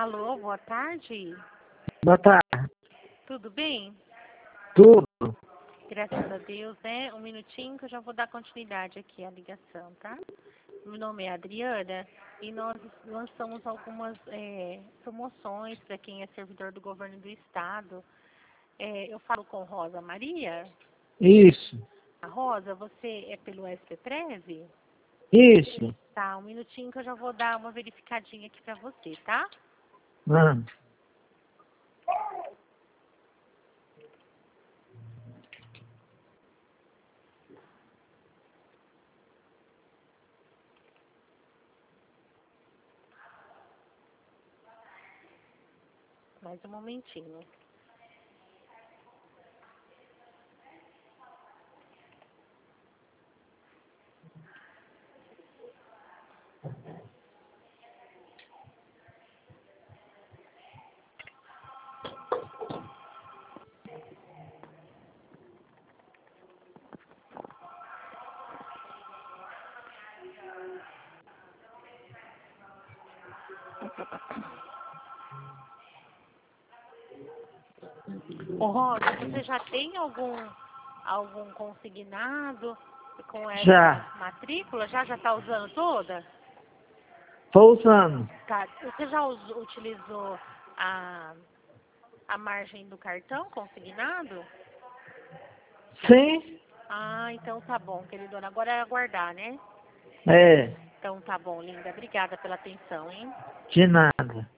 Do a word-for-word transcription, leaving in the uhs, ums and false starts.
Alô, boa tarde. Boa tarde. Tudo bem? Tudo. Graças a Deus, né? Um minutinho que eu já vou dar continuidade aqui à ligação, tá? Meu nome é Adriana e nós lançamos algumas é, promoções para quem é servidor do governo do estado. É, eu falo com Rosa Maria. Isso. A Rosa, você é pelo S P Prev? Isso. Tá, um minutinho que eu já vou dar uma verificadinha aqui para você, tá? Ah. Mais um momentinho. Ô Rosa, você já tem algum, algum consignado com essa Já. matrícula? Já já está usando toda? Estou usando. Tá. Você já us- utilizou a, a margem do cartão consignado? Sim? Ah, então tá bom, queridona. Agora é aguardar, né? É. Então tá bom, linda. Obrigada pela atenção, hein? De nada.